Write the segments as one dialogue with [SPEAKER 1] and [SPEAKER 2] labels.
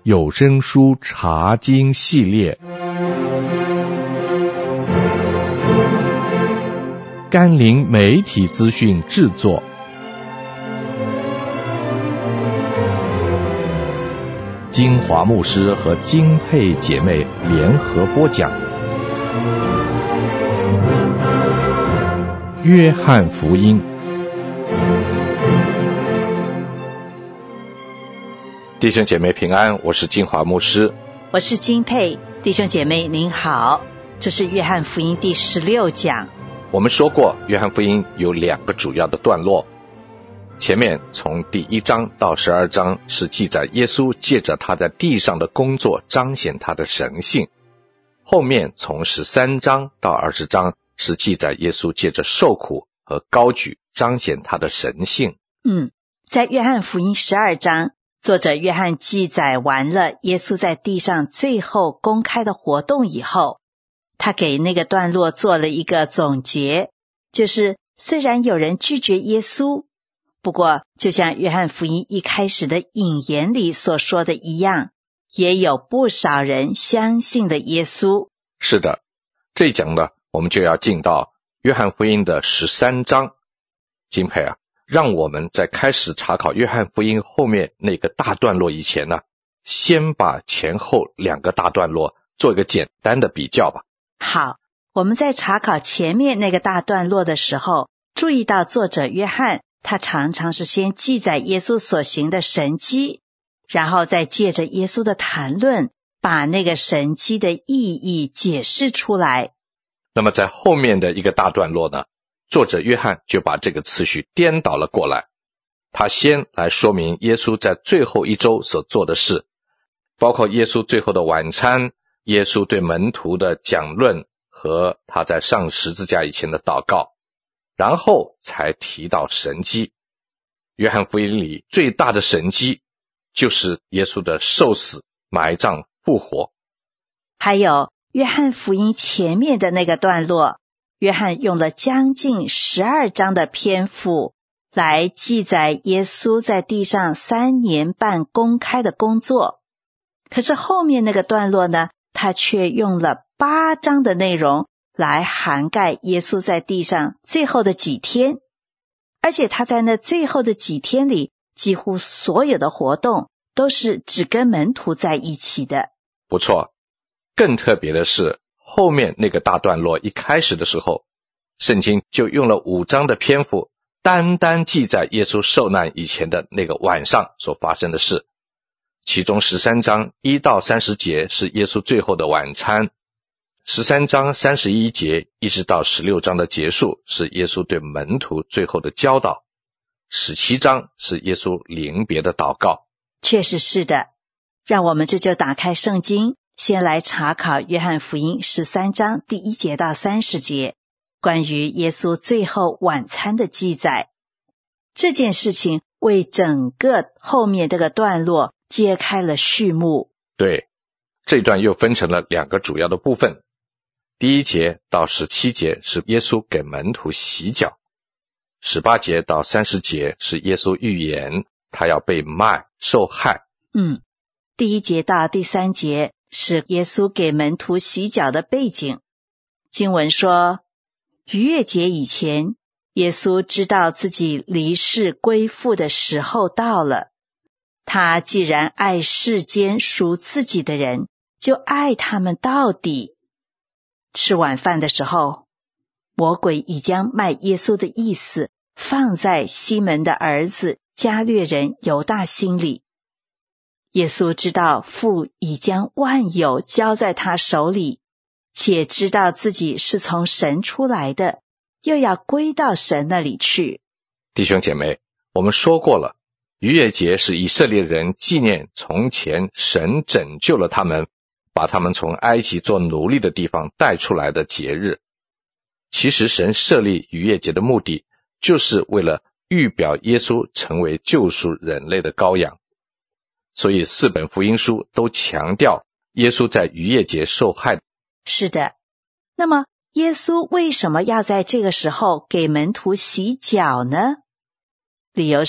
[SPEAKER 1] 有声书查经系列，甘霖媒体资讯制作，金华牧师和金佩姐妹联合播讲。约翰福音。弟兄姐妹平安，我是金华牧师，
[SPEAKER 2] 我是金佩。弟兄姐妹您好，这是约翰福音第16讲。
[SPEAKER 1] 我们说过约翰福音有2个主要的段落，前面从第1章到12章是记载耶稣借着他在地上的工作彰显他的神性，后面从13章到20章是记载耶稣借着受苦和高举彰显他的神性。
[SPEAKER 2] 在约翰福音12章，作者约翰记载完了耶稣在地上最后公开的活动以后，他给那个段落做了一个总结，就是虽然有人拒绝耶稣，不过就像约翰福音一开始的引言里所说的一样，也有不少人相信了耶稣。
[SPEAKER 1] 是的，这一讲呢，我们就要进到约翰福音的13章。金佩啊，让我们在开始查考约翰福音后面那个大段落以前呢，先把前后2个大段落做一个简单的比较吧。
[SPEAKER 2] 好，我们在查考前面那个大段落的时候，注意到作者约翰他常常是先记载耶稣所行的神迹，然后再借着耶稣的谈论把那个神迹的意义解释出来。
[SPEAKER 1] 那么在后面的一个大段落呢，作者约翰就把这个次序颠倒了过来，他先来说明耶稣在最后一周所做的事，包括耶稣最后的晚餐，耶稣对门徒的讲论和他在上十字架以前的祷告，然后才提到神迹。约翰福音里最大的神迹就是耶稣的受死、埋葬、复活。
[SPEAKER 2] 还有约翰福音前面的那个段落，约翰用了将近12章的篇幅来记载耶稣在地上3年半公开的工作，可是后面那个段落呢，他却用了8章的内容来涵盖耶稣在地上最后的几天，而且他在那最后的几天里，几乎所有的活动都是只跟门徒在一起的。
[SPEAKER 1] 不错，更特别的是后面那个大段落一开始的时候，圣经就用了5章的篇幅单单记载耶稣受难以前的那个晚上所发生的事，其中13章1到30节是耶稣最后的晚餐，13章31节一直到16章的结束是耶稣对门徒最后的教导，17章是耶稣临别的祷告。
[SPEAKER 2] 确实是的，让我们这就打开圣经，先来查考约翰福音13章第1节到30节，关于耶稣最后晚餐的记载。这件事情为整个后面这个段落揭开了序幕。
[SPEAKER 1] 对，这一段又分成了2个主要的部分。第1节到17节是耶稣给门徒洗脚，18节到30节是耶稣预言他要被卖受害。
[SPEAKER 2] 第1节到第3节是耶稣给门徒洗脚的背景。经文说，逾越节以前，耶稣知道自己离世归父的时候到了。他既然爱世间属自己的人，就爱他们到底。吃晚饭的时候，魔鬼已将卖耶稣的意思放在西门的儿子加略人犹大心里。耶稣知道父已将万有交在他手里，且知道自己是从神出来的，又要归到神那里去。
[SPEAKER 1] 弟兄姐妹，我们说过了，逾越节是以色列人纪念从前神拯救了他们，把他们从埃及做奴隶的地方带出来的节日。其实神设立逾越节的目的，就是为了预表耶稣成为救赎人类的羔羊。所以4本福音书都强调耶稣在逾越节受害。
[SPEAKER 2] 是的，那么耶稣为什么要在这个时候给门徒洗脚呢？理由是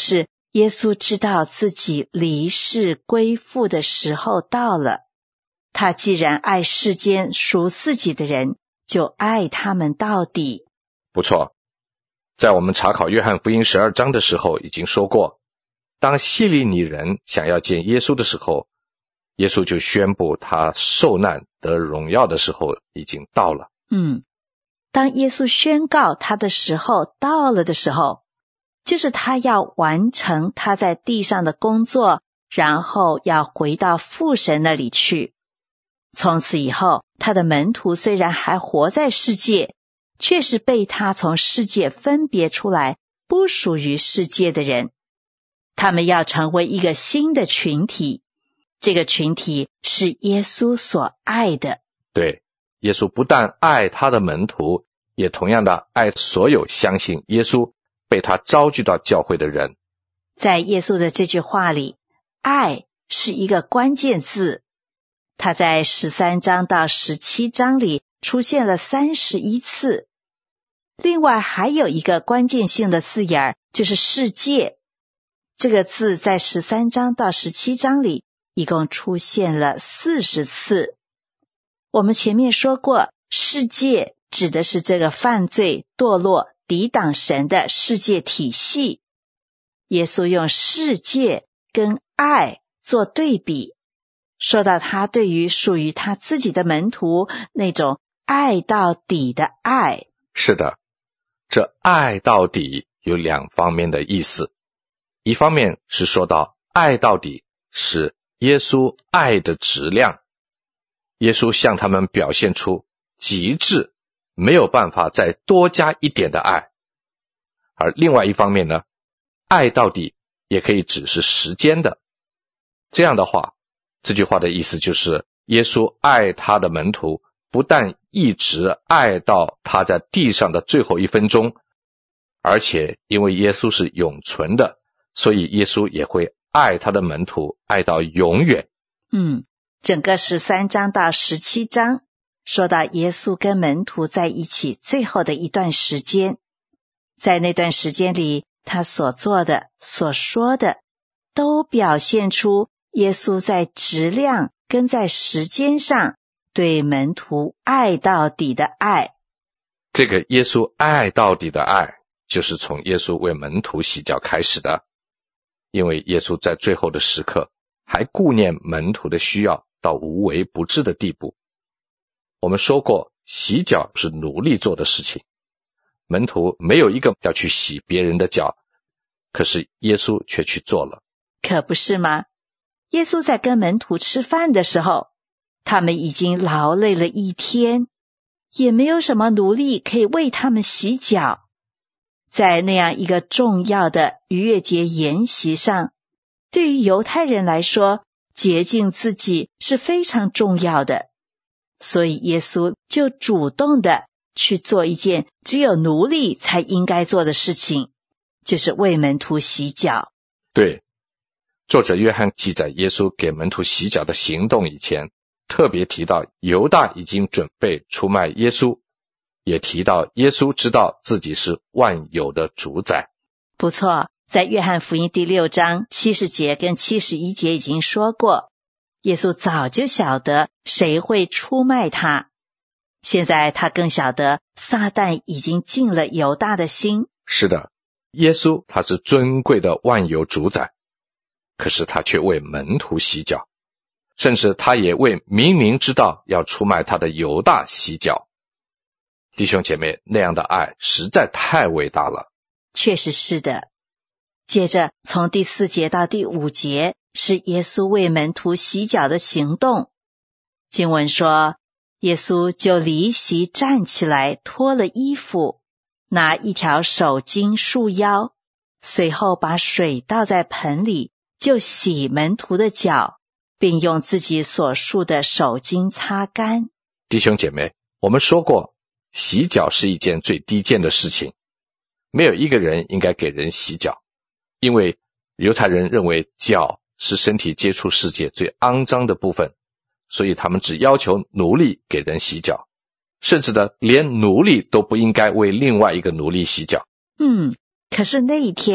[SPEAKER 2] 耶稣知道自己离世归父的时候到了，他既然爱世间属自己的人，就爱他们到底。
[SPEAKER 1] 不错，在我们查考约翰福音12章的时候已经说过，当希利尼人想要见耶稣的时候，耶稣就宣布他受难得荣耀的时候已经到了。
[SPEAKER 2] 当耶稣宣告他的时候到了的时候，就是他要完成他在地上的工作，然后要回到父神那里去。从此以后，他的门徒虽然还活在世界，却是被他从世界分别出来，不属于世界的人。他们要成为一个新的群体，这个群体是耶稣所爱的。
[SPEAKER 1] 对，耶稣不但爱他的门徒，也同样的爱所有相信耶稣被他召集到教会的人。
[SPEAKER 2] 在耶稣的这句话里，爱是一个关键字，他在13章到17章里出现了31次。另外还有一个关键性的字眼，就是世界。这个字在13章到17章里一共出现了40次。我们前面说过，世界指的是这个犯罪、堕落、抵挡神的世界体系。耶稣用世界跟爱做对比，说到他对于属于他自己的门徒那种爱到底的爱。
[SPEAKER 1] 是的，这爱到底有两方面的意思。一方面是说到爱到底是耶稣爱的质量，耶稣向他们表现出极致，没有办法再多加一点的爱。而另外一方面呢，爱到底也可以指是时间的。这样的话，这句话的意思就是耶稣爱他的门徒，不但一直爱到他在地上的最后1分钟，而且因为耶稣是永存的，所以耶稣也会爱他的门徒爱到永远。
[SPEAKER 2] 整个13章到17章说到耶稣跟门徒在一起最后的一段时间，在那段时间里，他所做的、所说的都表现出耶稣在质量跟在时间上对门徒爱到底的爱。
[SPEAKER 1] 这个耶稣爱到底的爱，就是从耶稣为门徒洗脚开始的。因为耶稣在最后的时刻还顾念门徒的需要到无微不至的地步。我们说过，洗脚是奴隶做的事情，门徒没有一个要去洗别人的脚，可是耶稣却去做了。
[SPEAKER 2] 可不是吗？耶稣在跟门徒吃饭的时候，他们已经劳累了一天，也没有什么奴隶可以为他们洗脚。在那样一个重要的逾越节筵席上，对于犹太人来说，洁净自己是非常重要的，所以耶稣就主动的去做一件只有奴隶才应该做的事情，就是为门徒洗脚。
[SPEAKER 1] 对，作者约翰记载耶稣给门徒洗脚的行动以前，特别提到犹大已经准备出卖耶稣，也提到耶稣知道自己是万有的主宰。
[SPEAKER 2] 不错，在约翰福音第6章70节跟71节已经说过，耶稣早就晓得谁会出卖他，现在他更晓得撒旦已经进了犹大的心。
[SPEAKER 1] 是的，耶稣他是尊贵的万有主宰，可是他却为门徒洗脚，甚至他也为明明知道要出卖他的犹大洗脚。弟兄姐妹，那样的爱实在太伟大了。
[SPEAKER 2] 确实是的。接着从第4节到第5节是耶稣为门徒洗脚的行动。经文说，耶稣就离席站起来，脱了衣服，拿一条手巾束腰，随后把水倒在盆里，就洗门徒的脚，并用自己所束的手巾擦干。
[SPEAKER 1] 弟兄姐妹，我们说过，洗脚是一件最低贱的事情，没有一个人应该给人洗脚，因为犹太人认为脚是身体接触世界最肮脏的部分，所以他们只要求奴隶给人洗脚，甚至的连奴隶都不应该为另外一个奴隶洗脚。
[SPEAKER 2] 可是那一天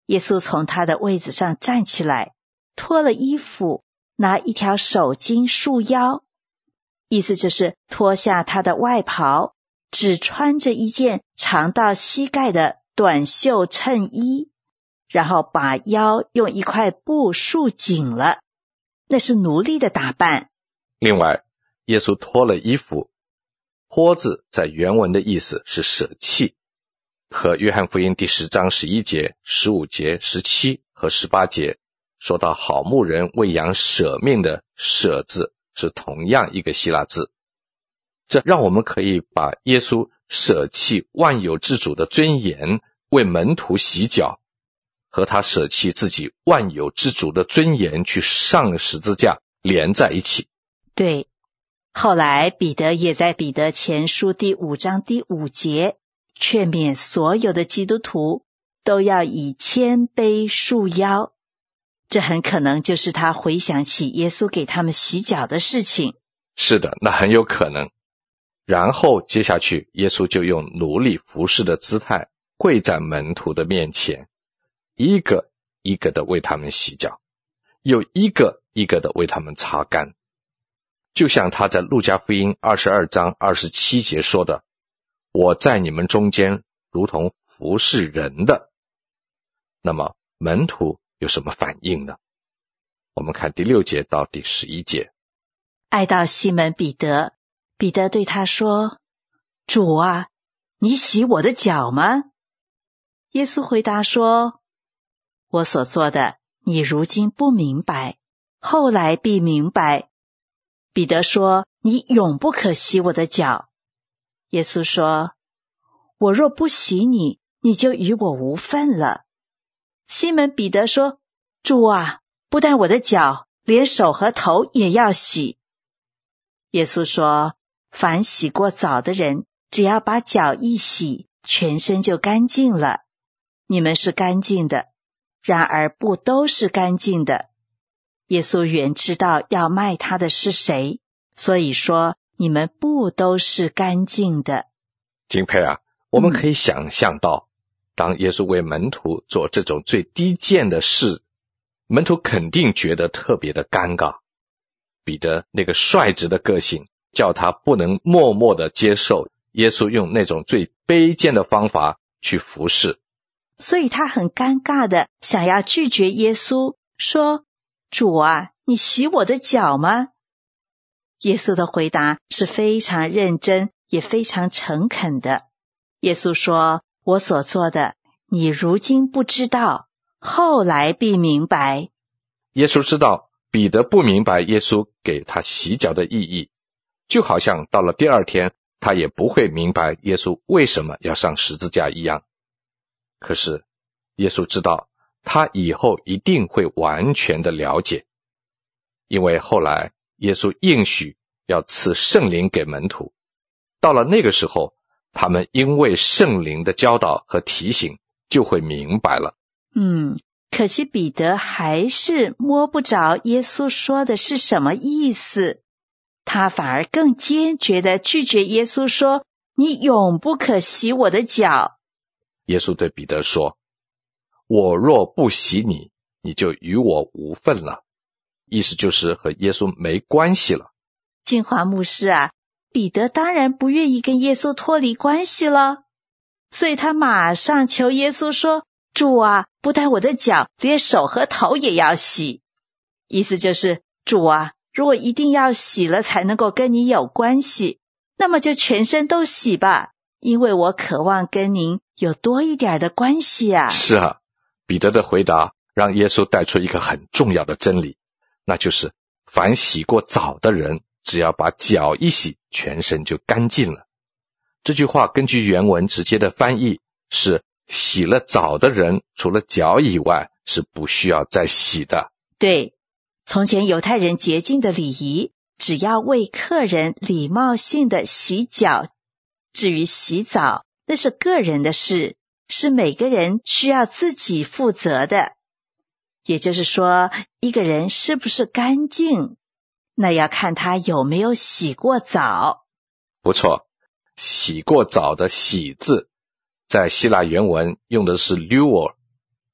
[SPEAKER 2] 耶稣从他的位子上站起来，脱了衣服，拿一条手巾束腰，意思就是脱下他的外袍，只穿着一件长到膝盖的短袖衬衣，然后把腰用一块布束紧了，那是奴隶的打扮。
[SPEAKER 1] 另外，耶稣脱了衣服，脱字在原文的意思是舍弃，和约翰福音第10章11节、15节、17和18节说到好牧人为羊舍命的舍字是同样一个希腊字。这让我们可以把耶稣舍弃万有之主的尊严为门徒洗脚，和他舍弃自己万有之主的尊严去上十字架连在一起。
[SPEAKER 2] 对，后来彼得也在彼得前书第5章第5节劝勉所有的基督徒都要以谦卑束腰，这很可能就是他回想起耶稣给他们洗脚的事情。
[SPEAKER 1] 是的，那很有可能。然后接下去耶稣就用奴隶服侍的姿态跪在门徒的面前，一个一个的为他们洗脚，又一个一个的为他们擦干。就像他在路加福音22章27节说的，我在你们中间如同服侍人的。那么门徒有什么反应呢？我们看第6节到第11节。
[SPEAKER 2] 爱到西门彼得，彼得对他说，主啊，你洗我的脚吗？耶稣回答说，我所做的你如今不明白，后来必明白。彼得说，你永不可洗我的脚。耶稣说，我若不洗你，你就与我无分了。西门彼得说，主啊，不但我的脚，连手和头也要洗。耶稣说，凡洗过澡的人，只要把脚一洗，全身就干净了。你们是干净的，然而不都是干净的。耶稣原知道要卖他的是谁，所以说你们不都是干净的。
[SPEAKER 1] 金佩啊，我们可以想象到，当耶稣为门徒做这种最低贱的事，门徒肯定觉得特别的尴尬。彼得那个率直的个性，叫他不能默默的接受耶稣用那种最卑贱的方法去服侍，
[SPEAKER 2] 所以他很尴尬的想要拒绝耶稣，说，主啊，你洗我的脚吗？耶稣的回答是非常认真也非常诚恳的。耶稣说，我所做的你如今不知道，后来必明白。
[SPEAKER 1] 耶稣知道彼得不明白耶稣给他洗脚的意义，就好像到了第2天他也不会明白耶稣为什么要上十字架一样。可是耶稣知道他以后一定会完全的了解，因为后来耶稣应许要赐圣灵给门徒，到了那个时候，他们因为圣灵的教导和提醒就会明白了。
[SPEAKER 2] 可惜彼得还是摸不着耶稣说的是什么意思，他反而更坚决地拒绝耶稣说，你永不可洗我的脚。
[SPEAKER 1] 耶稣对彼得说，我若不洗你，你就与我无分了，意思就是和耶稣没关系了。
[SPEAKER 2] 金华牧师啊，彼得当然不愿意跟耶稣脱离关系了，所以他马上求耶稣说，主啊，不但我的脚，连手和头也要洗。意思就是，主啊，如果一定要洗了才能够跟你有关系，那么就全身都洗吧，因为我渴望跟您有多一点的关系啊。
[SPEAKER 1] 是啊，彼得的回答让耶稣带出一个很重要的真理，那就是凡洗过澡的人，只要把脚一洗，全身就干净了。这句话根据原文直接的翻译是，洗了澡的人除了脚以外是不需要再洗的。
[SPEAKER 2] 对，从前犹太人洁净的礼仪，只要为客人礼貌性的洗脚，至于洗澡，那是个人的事，是每个人需要自己负责的。也就是说，一个人是不是干净，那要看他有没有洗过澡。
[SPEAKER 1] 不错，洗过澡的洗字在希腊原文用的是 luo，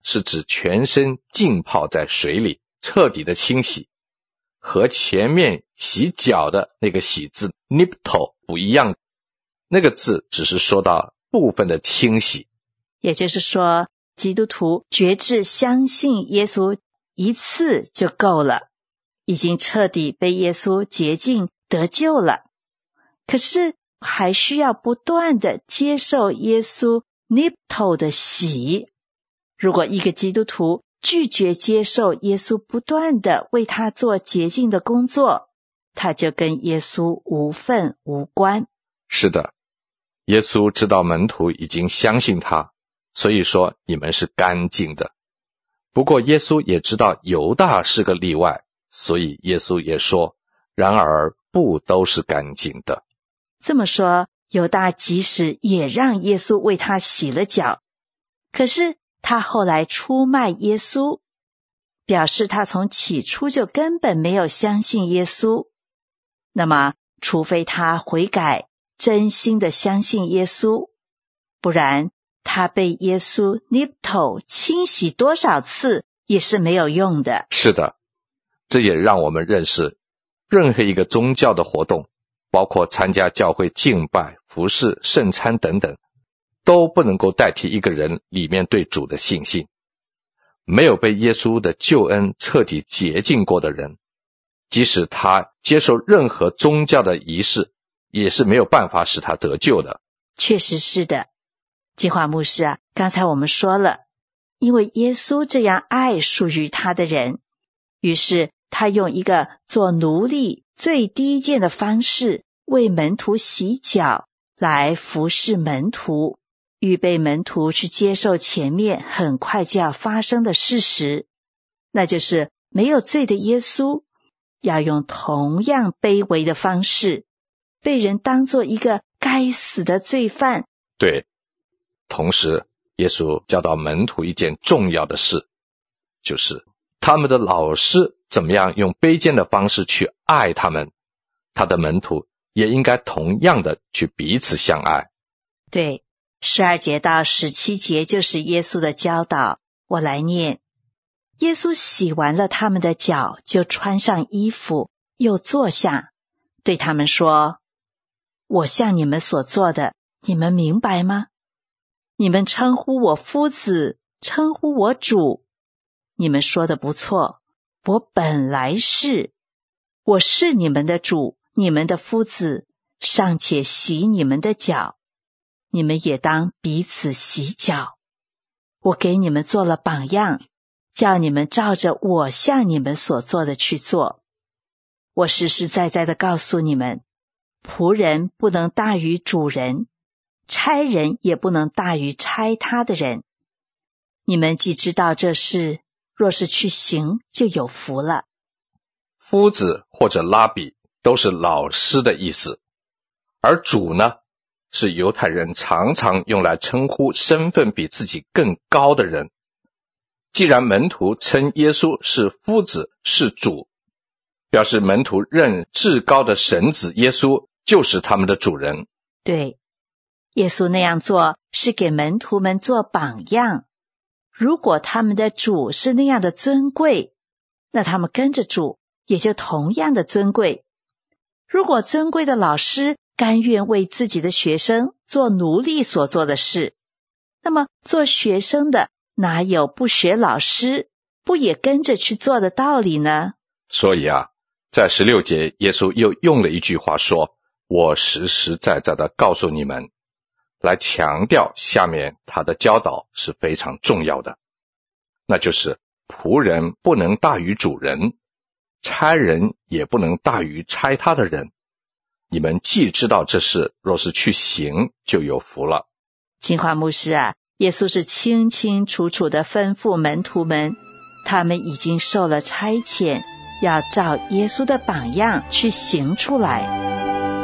[SPEAKER 1] 是指全身浸泡在水里，彻底的清洗，和前面洗脚的那个洗字 nipto 不一样，那个字只是说到部分的清洗。
[SPEAKER 2] 也就是说，基督徒决志相信耶稣一次就够了，已经彻底被耶稣洁净得救了。可是还需要不断的接受耶稣 nipto 的洗。如果一个基督徒拒绝接受耶稣不断的为他做洁净的工作，他就跟耶稣无份无关。
[SPEAKER 1] 是的，耶稣知道门徒已经相信他，所以说你们是干净的。不过耶稣也知道犹大是个例外，所以耶稣也说，然而不都是干净的。
[SPEAKER 2] 这么说，犹大即使也让耶稣为他洗了脚，可是他后来出卖耶稣，表示他从起初就根本没有相信耶稣。那么，除非他悔改，真心的相信耶稣，不然他被耶稣 nipto 清洗多少次也是没有用的。
[SPEAKER 1] 是的，这也让我们认识，任何一个宗教的活动，包括参加教会敬拜、服事、圣餐等等，都不能够代替一个人里面对主的信心。没有被耶稣的救恩彻底洁净过的人，即使他接受任何宗教的仪式，也是没有办法使他得救的。
[SPEAKER 2] 确实是的，金华牧师啊，刚才我们说了，因为耶稣这样爱属于他的人，于是他用一个做奴隶最低贱的方式为门徒洗脚，来服侍门徒，预备门徒去接受前面很快就要发生的事实，那就是没有罪的耶稣要用同样卑微的方式被人当作一个该死的罪犯。
[SPEAKER 1] 对，同时耶稣教导门徒一件重要的事，就是他们的老师怎么样用卑贱的方式去爱他们，他的门徒也应该同样的去彼此相爱。
[SPEAKER 2] 对，12节到17节就是耶稣的教导，我来念。耶稣洗完了他们的脚，就穿上衣服，又坐下，对他们说，我向你们所做的，你们明白吗？你们称呼我夫子，称呼我主，你们说的不错，我本来是，我是你们的主，你们的夫子，尚且洗你们的脚，你们也当彼此洗脚。我给你们做了榜样，叫你们照着我向你们所做的去做。我实实在在的告诉你们，仆人不能大于主人，差人也不能大于差他的人。你们既知道这事，若是去行，就有福了。
[SPEAKER 1] 夫子或者拉比都是老师的意思，而主呢，是犹太人常常用来称呼身份比自己更高的人。既然门徒称耶稣是夫子，是主，表示门徒认至高的神子耶稣就是他们的主人。
[SPEAKER 2] 对，耶稣那样做是给门徒们做榜样。如果他们的主是那样的尊贵，那他们跟着主也就同样的尊贵。如果尊贵的老师甘愿为自己的学生做奴隶所做的事，那么做学生的哪有不学老师，不也跟着去做的道理呢？
[SPEAKER 1] 所以啊，在16节耶稣又用了一句话说，我实实在在的告诉你们，来强调下面他的教导是非常重要的，那就是仆人不能大于主人，差人也不能大于差他的人。你们既知道这事，若是去行，就有福了。
[SPEAKER 2] 金华牧师啊，耶稣是清清楚楚地吩咐门徒们，他们已经受了差遣，要照耶稣的榜样去行出来。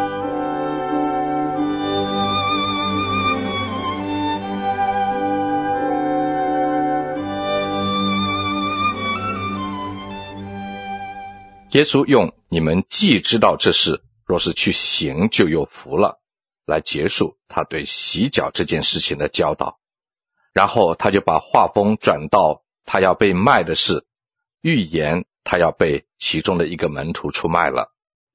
[SPEAKER 1] 耶稣用你们既知道这事，若是去行，就有福了，来结束他对洗脚这件事情的教导。 然后他就把话锋转到他要被卖的事，预言他要被其中的一个门徒出卖了。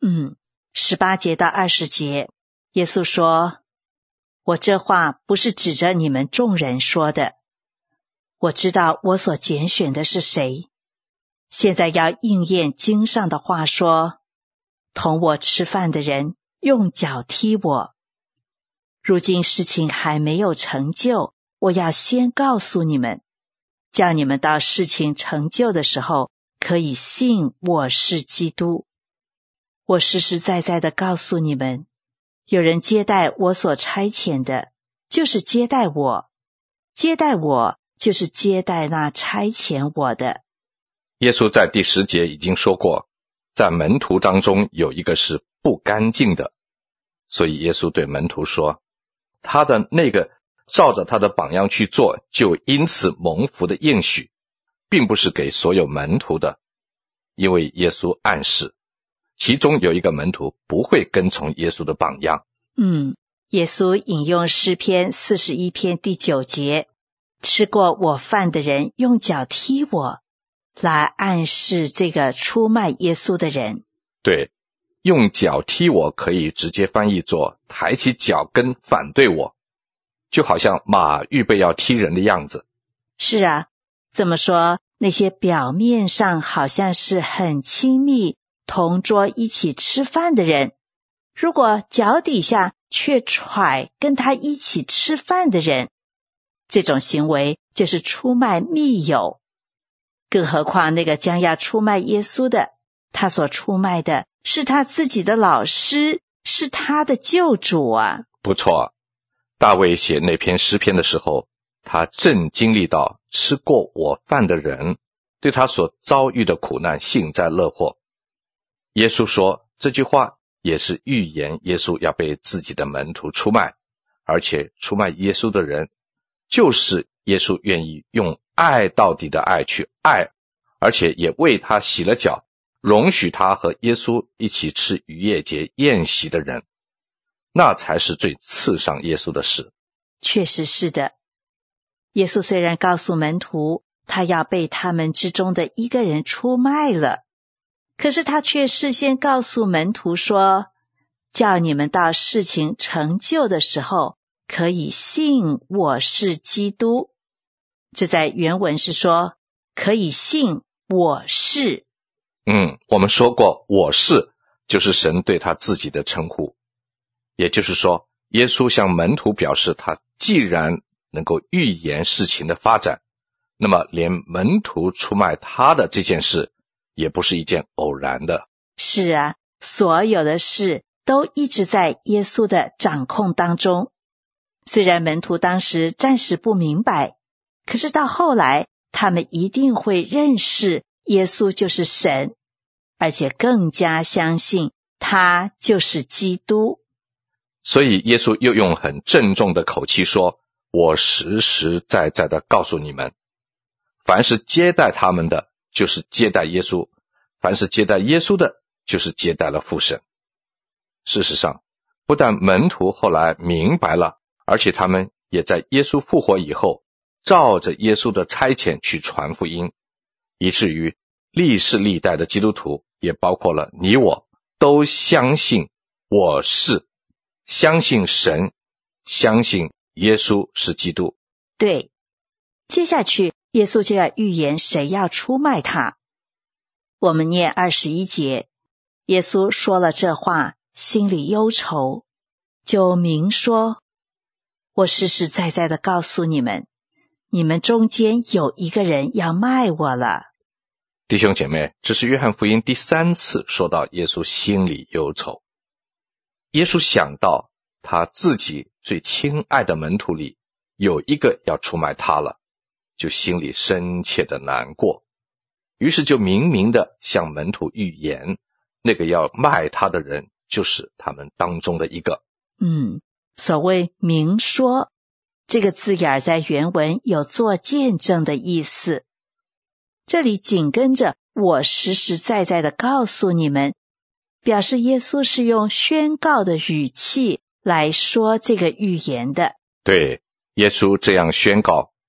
[SPEAKER 2] 18节到20节，耶稣说，我这话不是指着你们众人说的，我知道我所拣选的是谁，现在要应验经上的话说，同我吃饭的人用脚踢我。如今事情还没有成就，我要先告诉你们，叫你们到事情成就的时候，可以信我是基督。我实实在在的告诉你们，有人接待我所差遣的，就是接待我；接待我，就是接待那差遣我的。
[SPEAKER 1] 耶稣在第10节已经说过，在门徒当中有一个是不干净的，所以耶稣对门徒说，他的那个照着他的榜样去做，就因此蒙福的应许，并不是给所有门徒的，因为耶稣暗示其中有一个门徒不会跟从耶稣的榜样。
[SPEAKER 2] 耶稣引用诗篇41篇第9节，吃过我饭的人用脚踢我，来暗示这个出卖耶稣的人。
[SPEAKER 1] 对，用脚踢我可以直接翻译作抬起脚跟反对我，就好像马预备要踢人的样子。
[SPEAKER 2] 是啊，这么说，那些表面上好像是很亲密同桌一起吃饭的人，如果脚底下却踹跟他一起吃饭的人，这种行为就是出卖密友。更何况那个将要出卖耶稣的，他所出卖的是他自己的老师，是他的救主啊。
[SPEAKER 1] 不错，大卫写那篇诗篇的时候，他正经历到吃过我饭的人对他所遭遇的苦难幸灾乐祸。耶稣说这句话也是预言耶稣要被自己的门徒出卖，而且出卖耶稣的人就是耶稣愿意用爱到底的爱去爱，而且也为他洗了脚，容许他和耶稣一起吃逾越节宴席的人，那才是最刺伤耶稣的事。
[SPEAKER 2] 确实是的，耶稣虽然告诉门徒他要被他们之中的一个人出卖了，可是他却事先告诉门徒说，叫你们到事情成就的时候，可以信我是基督。这在原文是说，可以信我是。
[SPEAKER 1] 我们说过，我是就是神对他自己的称呼，也就是说，耶稣向门徒表示，他既然能够预言事情的发展，那么连门徒出卖他的这件事也不是一件偶然的。
[SPEAKER 2] 是啊，所有的事都一直在耶稣的掌控当中。虽然门徒当时暂时不明白，可是到后来他们一定会认识耶稣就是神，而且更加相信他就是基督。
[SPEAKER 1] 所以耶稣又用很郑重的口气说，我实实在在的告诉你们，凡是接待他们的就是接待耶稣，凡是接待耶稣的就是接待了父神。事实上，不但门徒后来明白了，而且他们也在耶稣复活以后照着耶稣的差遣去传福音，以至于历世历代的基督徒，也包括了你我，都相信我是，相信神，相信耶稣是基督。
[SPEAKER 2] 对，接下去耶稣就要预言谁要出卖他。我们念21节，耶稣说了这话，心里忧愁，就明说，我实实在在的告诉你们，你们中间有一个人要卖我了。
[SPEAKER 1] 弟兄姐妹，这是约翰福音第3次说到耶稣心里忧愁。耶稣想到他自己最亲爱的门徒里有一个要出卖他了，就心里深切的难过，于是就明明的向门徒预言，那个要卖他的人就是他们当中的一个。
[SPEAKER 2] 所谓明说，这个字眼在原文有做见证的意思，这里紧跟着我实实在在的告诉你们，表示耶稣是用宣告的语气来说这个预言的。
[SPEAKER 1] 对，耶稣这样宣告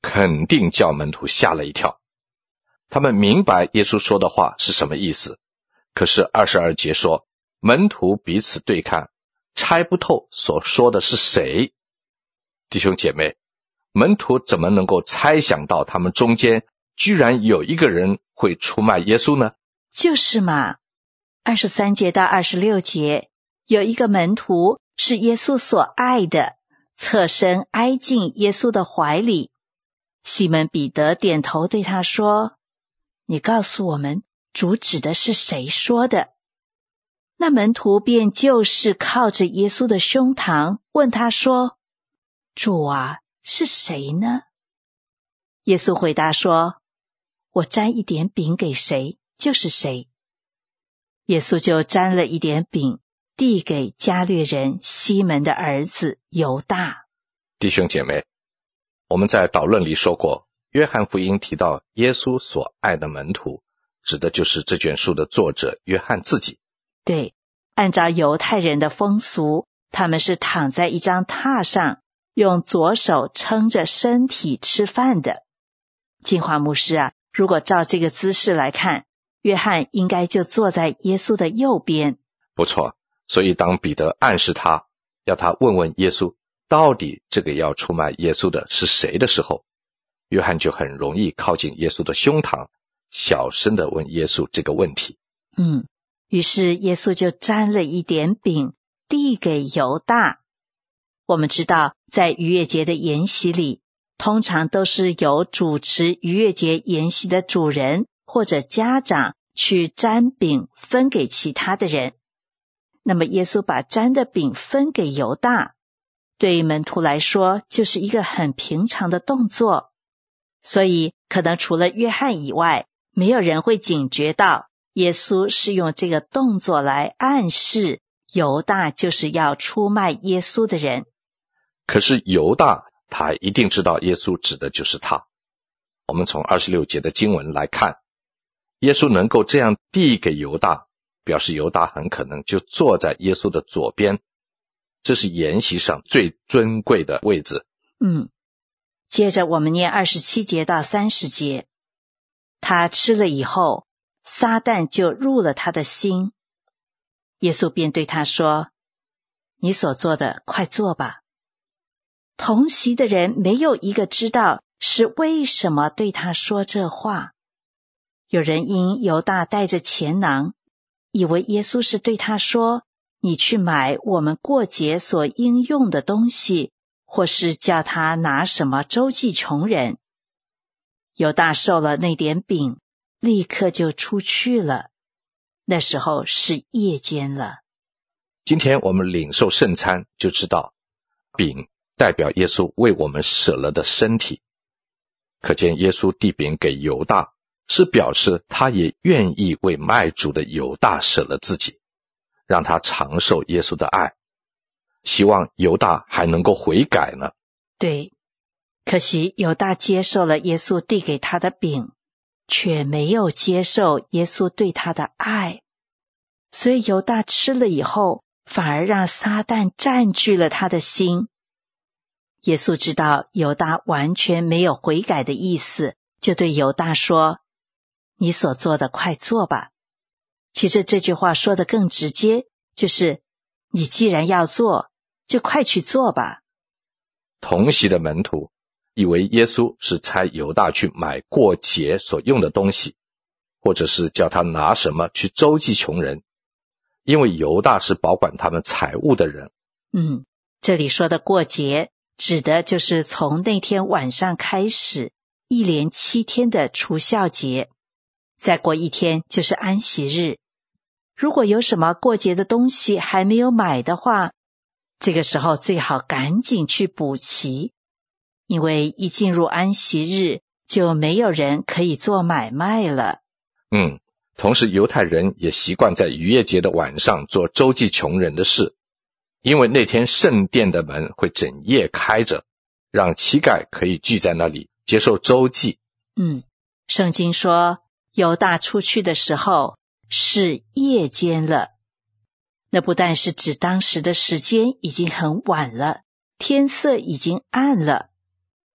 [SPEAKER 1] 肯定叫门徒吓了一跳。他们明白耶稣说的话是什么意思，可是22节说，门徒彼此对看，猜不透所说的是谁。弟兄姐妹，门徒怎么能够猜想到他们中间居然有一个人会出卖耶稣呢？
[SPEAKER 2] 就是嘛。23节到26节，有一个门徒是耶稣所爱的，侧身挨进耶稣的怀里。西门彼得点头对他说，你告诉我们，主指的是谁说的？那门徒便就是靠着耶稣的胸膛问他说，主啊，是谁呢？耶稣回答说，我沾一点饼给谁，就是谁。耶稣就沾了一点饼，递给加略人西门的儿子犹大。
[SPEAKER 1] 弟兄姐妹，我们在导论里说过，约翰福音提到耶稣所爱的门徒，指的就是这卷书的作者约翰自己。
[SPEAKER 2] 对，按照犹太人的风俗，他们是躺在一张榻上，用左手撑着身体吃饭的。金华牧师啊，如果照这个姿势来看，约翰应该就坐在耶稣的右边。
[SPEAKER 1] 不错，所以当彼得暗示他，要他问问耶稣，到底这个要出卖耶稣的是谁的时候，约翰就很容易靠近耶稣的胸膛，小声地问耶稣这个问题。
[SPEAKER 2] 于是耶稣就沾了一点饼，递给犹大。我们知道，在逾越节的筵席里，通常都是由主持逾越节筵席的主人或者家长去沾饼分给其他的人。那么耶稣把沾的饼分给犹大，对于门徒来说就是一个很平常的动作，所以可能除了约翰以外，没有人会警觉到耶稣是用这个动作来暗示犹大就是要出卖耶稣的人。
[SPEAKER 1] 可是犹大他一定知道耶稣指的就是他。我们从26节的经文来看，耶稣能够这样递给犹大，表示犹大很可能就坐在耶稣的左边，这是筵席上最尊贵的位置。
[SPEAKER 2] 接着我们念27节到30节，他吃了以后，撒旦就入了他的心。耶稣便对他说，你所做的快做吧。同席的人没有一个知道是为什么对他说这话。有人因犹大带着钱囊，以为耶稣是对他说，你去买我们过节所应用的东西，或是叫他拿什么周济穷人。犹大受了那点饼，立刻就出去了。那时候是夜间了。
[SPEAKER 1] 今天我们领受圣餐就知道，饼代表耶稣为我们舍了的身体。可见耶稣递饼给犹大，是表示他也愿意为卖主的犹大舍了自己，让他尝受耶稣的爱，希望犹大还能够悔改呢。
[SPEAKER 2] 对，可惜犹大接受了耶稣递给他的饼，却没有接受耶稣对他的爱，所以犹大吃了以后，反而让撒旦占据了他的心。耶稣知道犹大完全没有悔改的意思，就对犹大说，你所做的快做吧。其实这句话说得更直接，就是你既然要做，就快去做吧。
[SPEAKER 1] 同席的门徒以为耶稣是差犹大去买过节所用的东西，或者是叫他拿什么去周济穷人，因为犹大是保管他们财物的人。
[SPEAKER 2] 这里说的过节指的就是从那天晚上开始，一连7天的除酵节，再过1天就是安息日。如果有什么过节的东西还没有买的话，这个时候最好赶紧去补齐，因为一进入安息日，就没有人可以做买卖了。
[SPEAKER 1] 同时犹太人也习惯在逾越节的晚上做周济穷人的事，因为那天圣殿的门会整夜开着，让乞丐可以聚在那里接受周济。
[SPEAKER 2] 圣经说犹大出去的时候是夜间了，那不但是指当时的时间已经很晚了，天色已经暗了，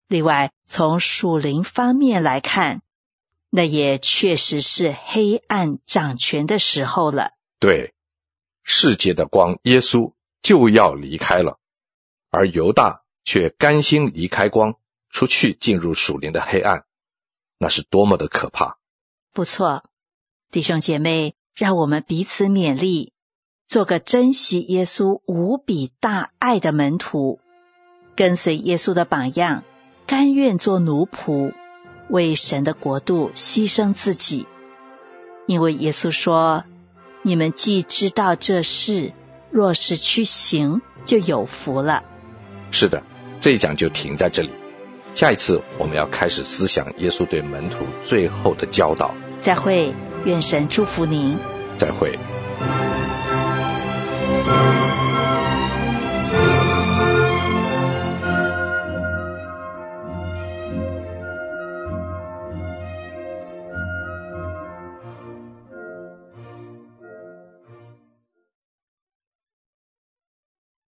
[SPEAKER 2] 另外，从属灵方面来看，那也确实是黑暗掌权的时候了。
[SPEAKER 1] 对，世界的光耶稣就要离开了，而犹大却甘心离开光，出去进入属灵的黑暗，那是多么的可怕。
[SPEAKER 2] 不错，弟兄姐妹，让我们彼此勉励，做个珍惜耶稣无比大爱的门徒，跟随耶稣的榜样，甘愿做奴仆，为神的国度牺牲自己。因为耶稣说，你们既知道这事，若是去行，就有福了。
[SPEAKER 1] 是的，这一讲就停在这里。下一次我们要开始思想耶稣对门徒最后的教导。
[SPEAKER 2] 再会，愿神祝福您。
[SPEAKER 1] 再会。